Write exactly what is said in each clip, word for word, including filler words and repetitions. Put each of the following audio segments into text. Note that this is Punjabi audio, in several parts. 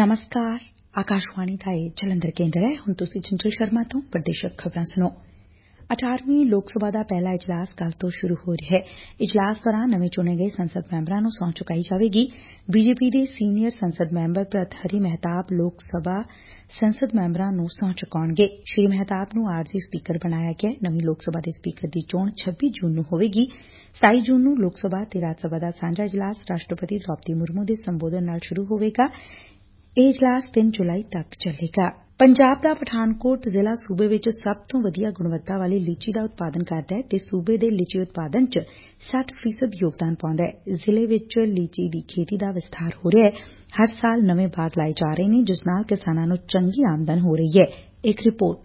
ਨਮਸਕਾਰ ਆਕਾਸ਼ਵਾਣੀ ਦਾ ਇਹ ਜਲੰਧਰ ਕੇਂਦਰ ਹੈ। ਹੁਣ ਤੁਸੀਂ ਚੰਚਲ ਸ਼ਰਮਾ ਤੋਂ ਪ੍ਰਦੇਸ਼ਕ ਖਬਰਾਂ ਸੁਣੋ। ਅਠਾਰਵੀਂ ਲੋਕ ਸਭਾ ਦਾ ਪਹਿਲਾ ਇਜਲਾਸ ਕੱਲ੍ਹ ਤੋਂ ਸ਼ੁਰੂ ਹੋ ਰਿਹੈ। ਇਜਲਾਸ ਦੌਰਾਨ ਨਵੇਂ ਚੁਣੇ ਗਏ ਸੰਸਦ ਮੈਂਬਰਾਂ ਨੂੰ ਸਹੁੰ ਚੁਕਾਈ ਜਾਵੇਗੀ। ਬੀਜੇਪੀ ਦੇ ਸੀਨੀਅਰ ਸੰਸਦ ਮੈਂਬਰ ਭਰਤਹਰੀ ਮਹਿਤਾਬ ਲੋਕ ਸਭਾ ਸੰਸਦ ਮੈਂਬਰਾਂ ਨੂੰ ਸਹੁੰ ਚੁਕਾਉਣਗੇ। ਸ੍ਰੀ ਮਹਿਤਾਬ ਨੂੰ ਆਰਜ਼ੀ ਸਪੀਕਰ ਬਣਾਇਆ ਗਿਐ। ਨਵੀਂ ਲੋਕ ਸਭਾ ਦੇ ਸਪੀਕਰ ਦੀ ਚੋਣ ਛੱਬੀ ਜੂਨ ਨੂੰ ਹੋਵੇਗੀ। ਸਤਾਈ ਜੂਨ ਨੂੰ ਲੋਕ ਸਭਾ ਤੇ ਰਾਜ ਸਭਾ ਦਾ ਸਾਂਝਾ ਇਜਲਾਸ ਰਾਸ਼ਟਰਪਤੀ ਦ੍ਰੌਪਦੀ ਮੁਰਮੂ ਦੇ ਸੰਬੋਧਨ ਨਾਲ ਸ਼ੁਰੂ ਹੋਵੇਗਾ। ਇਹ ਇਜਲਾਸ ਤਿੰਨ ਜੁਲਾਈ ਤੱਕ ਚੱਲੇਗਾ। ਪੰਜਾਬ ਦਾ ਪਠਾਨਕੋਟ ਜ਼ਿਲ੍ਹਾ ਸੂਬੇ ਵਿਚ ਸਭ ਤੋਂ ਵਧੀਆ ਗੁਣਵੱਤਾ ਵਾਲੀ ਲੀਚੀ ਦਾ ਉਤਪਾਦਨ ਕਰਦਾ ਹੈ ਤੇ ਸੂਬੇ ਦੇ ਲੀਚੀ ਉਤਪਾਦਨ ਚ ਸੱਠ ਫ਼ੀਸਦ ਯੋਗਦਾਨ ਪਾਉਂਦਾ ਹੈ। ਜ਼ਿਲ੍ਹੇ ਵਿਚ ਲੀਚੀ ਦੀ ਖੇਤੀ ਦਾ ਵਿਸਥਾਰ ਹੋ ਰਿਹੈ। ਹਰ ਸਾਲ ਨਵੇਂ ਬਾਗ ਲਾਏ ਜਾ ਰਹੇ ਨੇ, ਜਿਸ ਨਾਲ ਕਿਸਾਨਾਂ ਨੂੰ ਚੰਗੀ ਆਮਦਨ ਹੋ ਰਹੀ ਹੈ। ਇਕ ਰਿਪੋਰਟ।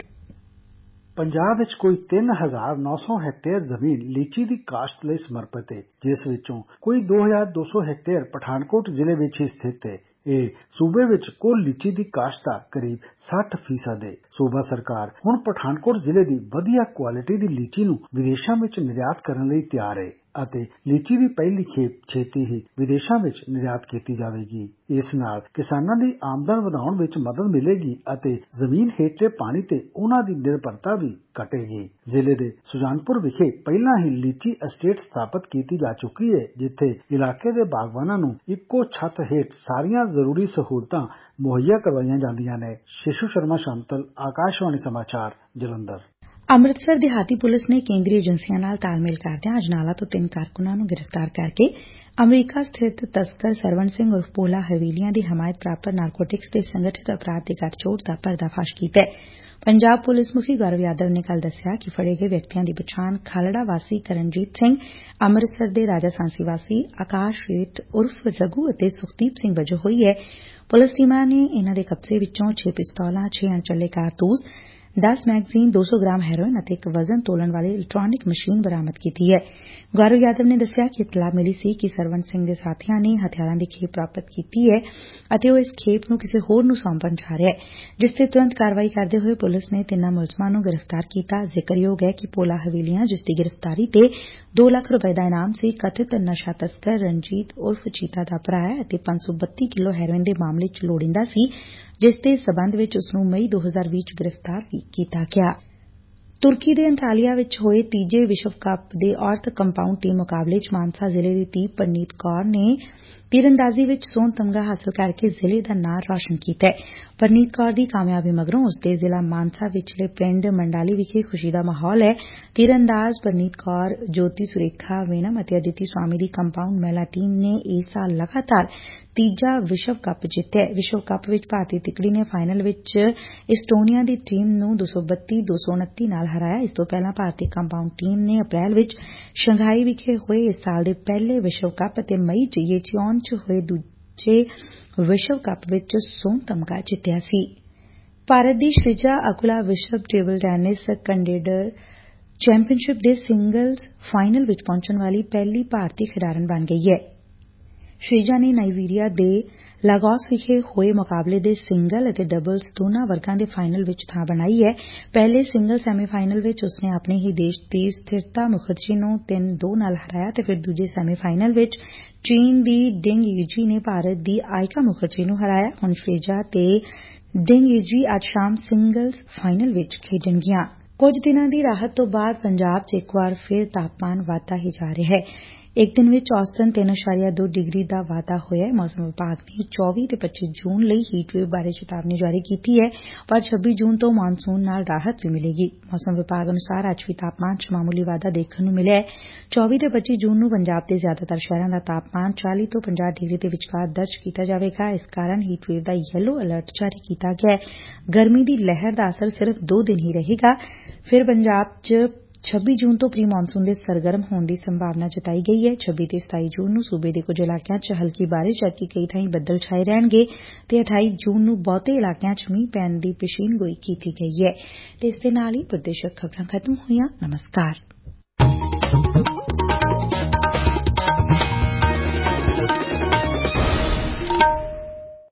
ਪੰਜਾਬ ਵਿੱਚ ਕੋਈ ਤਿੰਨ ਹਜ਼ਾਰ ਨੌ ਸੌ ਹੈਕਟੇਅਰ ਜ਼ਮੀਨ ਲੀਚੀ ਦੀ ਕਾਸ਼ਤ ਲਈ ਸਮਰਪਿਤ ਹੈ, ਜਿਸ ਵਿੱਚੋਂ ਕੋਈ ਦੋ ਹਜ਼ਾਰ ਦੋ ਸੌ ਹੈਕਟੇਅਰ ਪਠਾਨਕੋਟ ਜ਼ਿਲ੍ਹੇ ਵਿੱਚ ਹੀ ਸਥਿਤ ਹੈ। ਇਹ ਸੂਬੇ ਵਿੱਚ ਕੁੱਲ ਲੀਚੀ ਦੀ ਕਾਸ਼ਤ ਦਾ ਕਰੀਬ ਸੱਠ ਫ਼ੀਸਦ ਹੈ। ਸੂਬਾ ਸਰਕਾਰ ਹੁਣ ਪਠਾਨਕੋਟ ਜ਼ਿਲ੍ਹੇ ਦੀ ਵਧੀਆ ਕੁਆਲਿਟੀ ਦੀ ਲੀਚੀ ਨੂੰ ਵਿਦੇਸ਼ਾਂ ਵਿੱਚ ਨਿਰਯਾਤ ਕਰਨ ਲਈ ਤਿਆਰ ਹੈ ਅਤੇ ਲੀਚੀ ਦੀ ਪਹਿਲੀ ਖੇਪ ਛੇਤੀ ਹੀ ਵਿਦੇਸ਼ਾਂ ਵਿੱਚ ਨਿਰਯਾਤ ਕੀਤੀ ਜਾਵੇਗੀ। ਇਸ ਨਾਲ ਕਿਸਾਨਾਂ ਦੀ ਆਮਦਨ ਵਧਾਉਣ ਵਿੱਚ ਮਦਦ ਮਿਲੇਗੀ ਅਤੇ ਜ਼ਮੀਨ ਹੇਠਲੇ ਪਾਣੀ ਤੇ ਉਹਨਾਂ ਦੀ ਨਿਰਭਰਤਾ ਵੀ ਘਟੇਗੀ। ਜ਼ਿਲ੍ਹੇ ਦੇ ਸੁਜਾਨਪੁਰ ਵਿਖੇ ਪਹਿਲਾਂ ਹੀ ਲੀਚੀ ਅਸਟੇਟ ਸਥਾਪਿਤ ਕੀਤੀ ਜਾ ਚੁੱਕੀ ਹੈ, ਜਿੱਥੇ ਇਲਾਕੇ ਦੇ ਬਾਗਬਾਨਾਂ ਨੂੰ ਇੱਕੋ ਛੱਤ ਹੇਠ ਸਾਰੀਆਂ ਜ਼ਰੂਰੀ ਸਹੂਲਤਾਂ ਮੁਹੱਈਆ ਕਰਵਾਈਆਂ ਜਾਂਦੀਆਂ ਨੇ। ਸ਼ਿਸ਼ੂ ਸ਼ਰਮਾ ਸ਼ਾਂਤਲ, ਆਕਾਸ਼ਵਾਣੀ ਸਮਾਚਾਰ, ਜਲੰਧਰ। ਅੰਮ੍ਰਿਤਸਰ ਦਿਹਾਤੀ ਪੁਲਿਸ ਨੇ ਕੇਂਦਰੀ ਏਜੰਸੀਆਂ ਨਾਲ ਤਾਲਮੇਲ ਕਰਦਿਆਂ ਅਜਨਾਲਾ ਤੋਂ ਤਿੰਨ ਕਾਰਕੁਨਾਂ ਨੂੰ ਗ੍ਰਿਫ਼ਤਾਰ ਕਰਕੇ ਅਮਰੀਕਾ ਸਥਿਤ ਤਸਕਰ ਸਰਵਣ ਸਿੰਘ ਉਰਫ ਭੋਲਾ ਹਵੇਲੀਆਂ ਦੀ ਹਮਾਇਤ ਪ੍ਰਾਪਤ ਨਾਰਕੋਟਿਕਸ ਤੇ ਸੰਗਠਿਤ ਅਪਰਾਧ ਦੇ ਗੱਠਜੋੜ ਦਾ ਪਰਦਾਫਾਸ਼ ਕੀਤੈ। ਪੰਜਾਬ ਪੁਲਿਸ ਮੁਖੀ ਗੌਰਵ ਯਾਦਵ ਨੇ ਕੱਲ੍ਹ ਦੱਸਿਆ ਕਿ ਫੜੇ ਗਏ ਵਿਅਕਤੀਆਂ ਦੀ ਪਛਾਣ ਖਾਲੜਾ ਵਾਸੀ ਕਰਨਜੀਤ ਸਿੰਘ, ਅੰਮ੍ਰਿਤਸਰ ਦੇ ਰਾਜਾ ਸਾਂਸੀ ਵਾਸੀ ਆਕਾਸ਼ ਸੇਠ ਉਰਫ ਰਘੂ ਅਤੇ ਸੁਖਦੀਪ ਸਿੰਘ ਵਜੋਂ ਹੋਈ ਹੈ। ਪੁਲਿਸ ਟੀਮਾਂ ਨੇ ਇਨ੍ਹਾਂ ਦੇ ਕਬਜ਼ੇ ਵਿੱਚੋਂ ਛੇ ਪਿਸਤੌਲਾਂ, ਛੇ ਅਣਚੱਲੇ ਕਾਰਤੂਸ, ਦਸ ਮੈਗਜ਼ੀਨ, ਦੋ ਸੌ ਗ੍ਰਾਮ ਹੈਰੋਇਨ ਅਤੇ ਇੱਕ ਵਜ਼ਨ ਤੋਲਣ ਵਾਲੀ ਇਲੈਕਟ੍ਰਾਨਿਕ ਮਸ਼ੀਨ ਬਰਾਮਦ ਕੀਤੀ ਹੈ। ਗੌਰਵ ਯਾਦਵ ਨੇ ਦੱਸਿਆ ਕਿ ਇਤਲਾਹ ਮਿਲੀ ਸੀ ਕਿ ਸਰਵਣ ਸਿੰਘ ਦੇ ਸਾਥੀਆਂ ਨੇ ਹਥਿਆਰਾਂ ਦੀ ਖੇਪ ਪ੍ਰਾਪਤ ਕੀਤੀ ਹੈ ਅਤੇ ਉਹ ਇਸ ਖੇਪ ਨੂੰ ਕਿਸੇ ਹੋਰ ਨੂੰ ਸੌਂਪਣ ਜਾ ਰਿਹਾ ਹੈ, ਜਿਸ ਤੇ ਤੁਰੰਤ ਕਾਰਵਾਈ ਕਰਦੇ ਹੋਏ ਪੁਲਿਸ ਨੇ ਤਿੰਨਾਂ ਮੁਲਜ਼ਮਾਂ ਨੂੰ ਗ੍ਰਿਫ਼ਤਾਰ ਕੀਤਾ। ਜ਼ਿਕਰਯੋਗ ਹੈ ਕਿ ਭੋਲਾ ਹਵੇਲੀਆਂ, ਜਿਸ ਦੀ ਗ੍ਰਿਫ਼ਤਾਰੀ ਤੇ ਦੋ ਲੱਖ ਰੁਪਏ ਦਾ ਇਨਾਮ ਸੀ, ਕਥਿਤ ਨਸ਼ਾ ਤਸਕਰ ਰਣਜੀਤ ਉਰਫ ਚੀਤਾ ਦਾ ਭਰਾ ਹੈ ਅਤੇ ਪੰਜ ਸੌ ਬੱਤੀ ਕਿਲੋ ਹੈਰੋਇਨ ਦੇ ਮਾਮਲੇ ਚ ਲੋੜੀਂਦਾ ਸੀ, ਜਿਸ ਦੇ ਸਬੰਧ ਵਿੱਚ ਉਸ ਨੂੰ ਮਈ ਦੋ ਹਜ਼ਾਰ ਵੀਹ ਚ ਗ੍ਰਿਫ਼ਤਾਰ ਵੀ ਕੀਤਾ ਗਿਆ। ਤੁਰਕੀ ਦੇ ਅੰਟਾਲੀਆ ਵਿੱਚ ਹੋਏ ਤੀਜੇ ਵਿਸ਼ਵ ਕੱਪ ਦੇ ਔਰਤ ਕੰਪਾਊਂਡ ਟੀਮ ਮੁਕਾਬਲੇ ਚ ਮਾਨਸਾ ਜ਼ਿਲ੍ਹੇ ਦੀ ਧੀ ਪਰਨੀਤ ਕੌਰ ਨੇ ਤੀਰਅੰਦਾਜ਼ੀ ਵਿੱਚ ਸੋਨ ਤਮਗਾ ਹਾਸਲ ਕਰਕੇ ਜ਼ਿਲ੍ਹੇ ਦਾ ਨਾਂ ਰੌਸ਼ਨ ਕੀਤੈ। ਪਰਨੀਤ ਕੌਰ ਦੀ ਕਾਮਯਾਬੀ ਮਗਰੋਂ ਉਸ ਦੇ ਜ਼ਿਲ੍ਹਾ ਮਾਨਸਾ ਵਿਚਲੇ ਪਿੰਡ ਮੰਡਾਲੀ ਵਿਖੇ ਖੁਸ਼ੀ ਦਾ ਮਾਹੌਲ ਹੈ। ਤੀਰਅੰਦਾਜ਼ ਪਰਨੀਤ ਕੌਰ, ਜੋਤੀ ਸੁਰੇਖਾ ਵੇਨਮ ਅਤੇ ਅਦਿਤੀ ਸਵਾਮੀ ਦੀ ਕੰਪਾਊਂਡ ਮਹਿਲਾ ਟੀਮ ਨੇ ਇਸ ਸਾਲ ਲਗਾਤਾਰ ਤੀਜਾ ਵਿਸ਼ਵ ਕੱਪ ਜਿੱਤਿਐ। ਵਿਸ਼ਵ ਕੱਪ ਵਿੱਚ ਭਾਰਤੀ ਤਿਕੜੀ ਨੇ ਫਾਈਨਲ ਵਿੱਚ ਇਸਟੋਨੀਆ ਦੀ ਟੀਮ ਨੂੰ ਦੋ ਸੌ ਬੱਤੀ ਦੋ ਸੌ ਉਨੱਤੀ ਨਾਲ ਹਰਾਇਆ। ਇਸ ਤੋਂ ਪਹਿਲਾਂ ਭਾਰਤੀ ਕੰਪਾਊਂਡ ਟੀਮ ਨੇ ਅਪ੍ਰੈਲ ਵਿੱਚ ਸ਼ੰਘਾਈ ਵਿਖੇ ਹੋਏ ਇਸ ਸਾਲ ਦੇ ਪਹਿਲੇ ਵਿਸ਼ਵ ਕੱਪ ਅਤੇ ਮਈ ਚ ਯੇਚਿਓਨ ਚ ਹੋਏ ਦੂਜੇ ਵਿਸ਼ਵ ਕੱਪ ਵਿੱਚ ਸੋਨ ਤਮਗਾ ਜਿੱਤਿਆ ਸੀ। ਭਾਰਤ ਦੀ ਸ਼੍ਰੀਜਾ ਅਕੁਲਾ ਵਿਸ਼ਵ ਟੇਬਲ ਟੈਨਿਸ ਕੰਟੈਂਡਰ ਚੈਂਪੀਅਨਸ਼ਿਪ ਦੇ ਸਿੰਗਲਜ਼ ਫਾਈਨਲ ਵਿੱਚ ਪਹੁੰਚਣ ਵਾਲੀ ਪਹਿਲੀ ਭਾਰਤੀ ਖਿਡਾਰਨ ਬਣ ਗਈ ਐ। ਸ਼੍ਰੀਜਾ ਨੇ ਨਾਈਜੀਰੀਆ ਦੇ ਲਾਗੋਸ ਵਿਖੇ ਹੋਏ ਮੁਕਾਬਲੇ ਦੇ ਸਿੰਗਲ ਅਤੇ ਡਬਲਜ਼ ਦੋਨਾਂ ਵਰਗਾਂ ਦੇ ਫਾਈਨਲ ਵਿੱਚ ਥਾਂ ਬਣਾਈ ਐ। ਪਹਿਲੇ ਸਿੰਗਲ ਸੈਮੀਫਾਈਨਲ ਵਿੱਚ ਉਸਨੇ ਆਪਣੇ ਹੀ ਦੇਸ਼ ਦੀ ਸਥਿਰਤਾ ਮੁਖਰਜੀ ਨੂੰ ਤਿੰਨ ਦੋ ਨਾਲ ਹਰਾਇਆ ਤੇ ਫਿਰ ਦੂਜੇ ਸੈਮੀਫਾਈਨਲ ਵਿੱਚ ਚੀਨ ਦੀ ਡਿੰਗ ਯੀਜੀ ਨੇ ਭਾਰਤ ਦੀ ਆਇਕਾ ਮੁਖਰਜੀ ਨੂੰ ਹਰਾਇਆ। ਹੁਣ ਸ਼੍ਰੀਜਾ ਤੇ ਡਿੰਗ ਯੀਜੀ ਅੱਜ ਸ਼ਾਮ ਸਿੰਗਲਜ਼ ਫਾਈਨਲ ਵਿੱਚ ਖੇਡਣਗੀਆਂ। ਕੁਝ ਦਿਨਾਂ ਦੀ ਰਾਹਤ ਤੋਂ ਬਾਅਦ ਪੰਜਾਬ ਚ ਇੱਕ ਵਾਰ ਫਿਰ ਤਾਪਮਾਨ ਵਧਦਾ ਹੀ ਜਾ ਰਿਹੈ। ਇੱਕ ਦਿਨ ਵਿੱਚ ਔਸਤਨ ਤਿੰਨ ਅਸ਼ਾਰੀਆ ਦੋ ਡਿਗਰੀ ਦਾ ਵਾਧਾ ਹੋਇਐ। ਮੌਸਮ ਵਿਭਾਗ ਨੇ ਚੌਵੀ ਤੇ ਪੱਚੀ ਜੂਨ ਲਈ ਹੀਟਵੇਵ ਬਾਰੇ ਚੇਤਾਵਨੀ ਜਾਰੀ ਕੀਤੀ ਐ, ਪਰ ਛੱਬੀ ਜੂਨ ਤੋਂ ਮਾਨਸੂਨ ਨਾਲ ਰਾਹਤ ਵੀ ਮਿਲੇਗੀ। ਮੌਸਮ ਵਿਭਾਗ ਅਨੁਸਾਰ ਅੱਜ ਵੀ ਤਾਪਮਾਨ ਚ ਮਾਮੂਲੀ ਵਾਧਾ ਦੇਖਣ ਨੂੰ ਮਿਲਿਐ। ਚੌਵੀ ਤੇ ਪੱਚੀ ਜੂਨ ਨੂੰ ਪੰਜਾਬ ਦੇ ਜ਼ਿਆਦਾਤਰ ਸ਼ਹਿਰਾਂ ਦਾ ਤਾਪਮਾਨ ਚਾਲੀ ਤੋਂ ਪੰਜਾਹ ਡਿਗਰੀ ਦੇ ਵਿਚਕਾਰ ਦਰਜ ਕੀਤਾ ਜਾਵੇਗਾ। ਇਸ ਕਾਰਨ ਹੀਟਵੇਵ ਦਾ ਯੈਲੋ ਅਲਰਟ ਜਾਰੀ ਕੀਤਾ ਗਿਐ। ਗਰਮੀ ਦੀ ਲਹਿਰ ਦਾ ਅਸਰ ਸਿਰਫ਼ ਦੋ ਦਿਨ ਹੀ ਰਹੇਗਾ। ਫਿਰ ਪੰਜਾਬ ਚ ਛੱਬੀ ਜੂਨ ਤੋਂ ਪ੍ਰੀ ਮਾਨਸੂਨ ਦੇ ਸਰਗਰਮ ਹੋਣ ਦੀ ਸੰਭਾਵਨਾ ਜਤਾਈ ਗਈ ਐ। ਛੱਬੀ ਤੇ ਸਤਾਈ ਜੂਨ ਨੂੰ ਸੂਬੇ ਦੇ ਕੁਝ ਇਲਾਕਿਆਂ ਚ ਹਲਕੀ ਬਾਰਿਸ਼ ਜਦਕਿ ਕਈ ਥਾਈਂ ਬੱਦਲ ਛਾਏ ਰਹਿਣਗੇ ਤੇ ਅਠਾਈ ਜੂਨ ਨੂੰ ਬਹੁਤੇ ਇਲਾਕਿਆਂ ਚ ਮੀਂਹ ਪੈਣ ਦੀ ਪੇਸ਼ੀਨਗੋਈ ਕੀਤੀ ਗਈ ਐ। ਤੇ ਇਸ ਦੇ ਨਾਲ ਹੀ ਪ੍ਰਦੇਸ਼ਕ ਖਬਰਾਂ ਖਤਮ ਹੋਈਆਂ। ਨਮਸਕਾਰ।